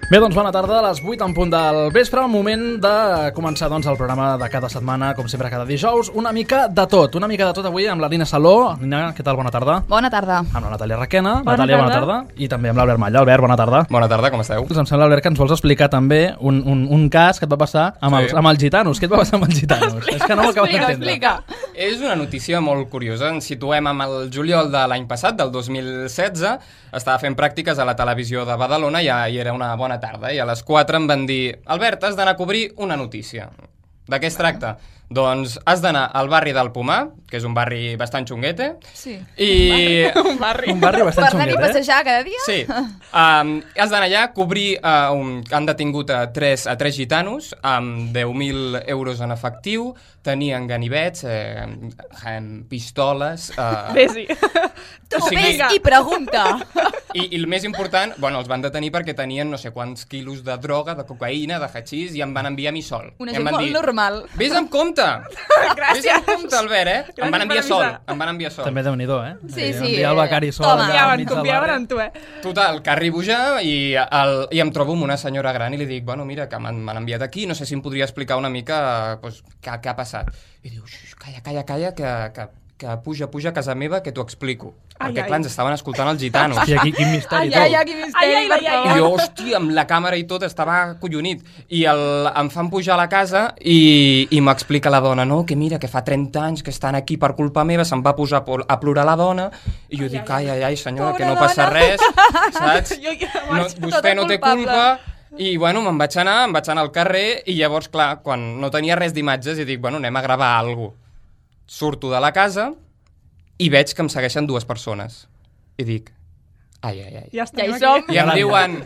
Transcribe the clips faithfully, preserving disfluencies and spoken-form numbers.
Bé, doncs bona tarda, a les vuit en punt del vespre, el moment de començar doncs, el programa de cada setmana, com sempre cada dijous, una mica de tot, una mica de tot avui amb la Nina Saló. Nina, què tal? Bona tarda. Bona tarda. Amb la Natàlia Requena. Bona Natàlia, tarda. bona tarda. I també amb l'Albert Malla. Albert, bona tarda. Bona tarda, com esteu? Em sembla, Albert, que ens vols explicar també un, un, un cas que et va passar amb, Sí. els, amb els gitanos. Què et va passar amb els gitanos? És que no m'ho acabo Explica, d'entendre. explica. És una notícia molt curiosa. Ens situem amb el juliol de l'any passat, del dos mil setze. Estava fent pràctiques a la televisió de Badalona i, i era una bona tarda. I a les quatre em van dir: Albert, has d'anar a cobrir una notícia. De què es tracta? Doncs has d'anar al barri del Pomar, que és un barri bastant xunguete. Sí. I... Un barri. Un barri bastant Per anar-hi a xunguet, eh? passejar cada dia? Sí. Um, has d'anar allà a cobrir... Uh, un, han detingut a tres, a tres gitanos amb deu mil euros en efectiu, tenien ganivets, eh, amb pistoles... Uh, Vés-hi. Tu O sigui- ves i pregunta. I, I el més important, bueno, els van detenir perquè tenien no sé quants quilos de droga, de cocaïna, de hachís, i em van enviar a mi sol. Una I gent em van molt dir, normal. Vés amb compte! Vés amb compte, Albert, eh? Gràcies Em van enviar per sol, avisar. em van enviar sol. També Déu-n'hi-do, eh? Sí, Eh, sí, Enviar el eh, becari sol toma. allà Confiaven, enmig del confiaven barri. en tu, eh? Total, que arribo ja i, el, i em trobo amb una senyora gran i li dic, bueno, mira, que m'han m'han enviat aquí, no sé si em podria explicar una mica pues, què, què ha passat. I diu, xux, calla, calla, calla, que, que, que puja, puja a casa meva, que t'ho explico. Ai, Perquè, ai. clar, ens estaven escoltant els gitanos. Hòstia, quin, quin misteri, Ai, ai, tu. ai, quin misteri, Ai, ai, per ai, ai, I favor. jo, hòstia, amb la càmera i tot, estava collonit. I el, em fan pujar a la casa i, i m'explica la dona, no, que mira, que fa trenta anys que estan aquí per culpa meva, se'm va posar a por- a plorar la dona, i jo dic, ai, ai, ai, senyora, Pobra que no passa dona. res, saps? Jo que No, vaig- vostè tota no té culpable. culpa. I, bueno, me'n vaig anar, em vaig anar al carrer, i llavors, clar, quan no tenia res d'imatges, i dic, bueno, anem a gravar alguna cosa. Surto de la casa i veig que em segueixen dues persones. I dic, ai, ai, ai. Ja Ja hi estem som. aquí. I em diuen,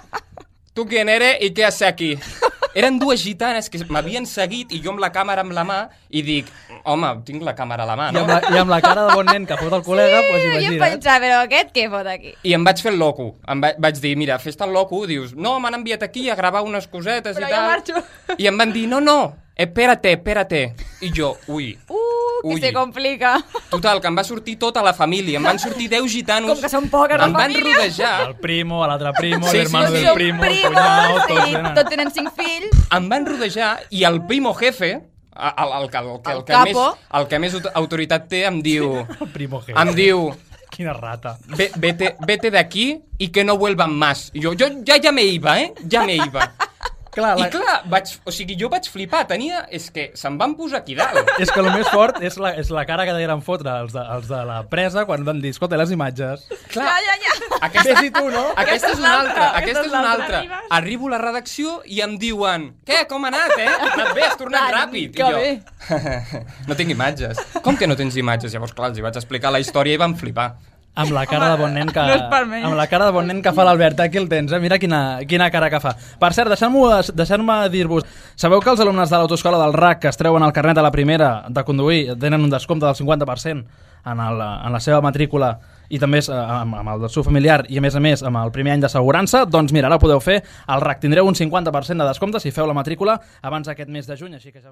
tu quién eres i què haces aquí? Eren dues gitanes que m'havien seguit i jo amb la càmera amb la mà i dic, home, tinc la càmera a la mà, I amb, no? la, I amb la cara de bon nen que fot el col·lega, doncs Sí, jo em imagina't. pensava, però aquest què fot aquí? I em vaig fer el loco. Em va, vaig dir, mira, fes-te el loco. Dius, no, m'han enviat aquí a gravar unes cosetes Però i jo tal. marxo. I em van dir, no, no, espérate, espérate. I jo, ui. Uh, que Ui. se complica. Total, que em va sortir tota la família. Em van sortir deu gitanos. Com que són poques, la Em van família. rodejar. El primo, l'altre primo, Sí, l'hermano sí, sí. del Són primo, el primos, cunyado, tots sí, tenen. tots tenen cinc fills. Em van rodejar i el primo jefe, el, el, el, que- el, que- el, El que més, capo. el que més aut- autoritat té, em diu... El primo jefe. Em diu, Quina rata. "Ve- vete, vete de aquí y que no vuelvan más. I jo, jo ja, ja me iba, eh? Ja me iba. Clar, I la... clar, vaig, o sigui, jo vaig flipar. Tenia... És que se'm van posar aquí dalt. És que el més fort és la, és la cara que deien fotre els de, els de la presa quan van dir, escolta, les imatges. Clar, Ja, ja, ja. aquesta, Ves-hi tu, no? aquesta és una altra. Aquesta Aquesta és és una l'altra. altra. Arribo a la redacció i em diuen, què, com ha anat, eh? Ha anat bé, has tornat Tant, ràpid. que I jo, bé. no tinc imatges. Com que no tens imatges? Llavors, clar, els hi vaig explicar la història i van flipar. Amb la cara de bon nen que... no és per menys. amb la cara de bon nen que fa l'Albert, aquí el tens, eh? Mira quina, quina cara que fa. Per cert, deixeu-me deixeu dir-vos, sabeu que els alumnes de l'autoescola del R A C que es treuen el carnet a la primera de conduir tenen un descompte del cinquanta per cent en, el, en la seva matrícula i també és, eh, amb, amb el del seu familiar i a més a més amb el primer any d'assegurança? Doncs mira, ara ho podeu fer, al R A C tindreu un cinquanta per cent de descompte si feu la matrícula abans d'aquest mes de juny, així que ja us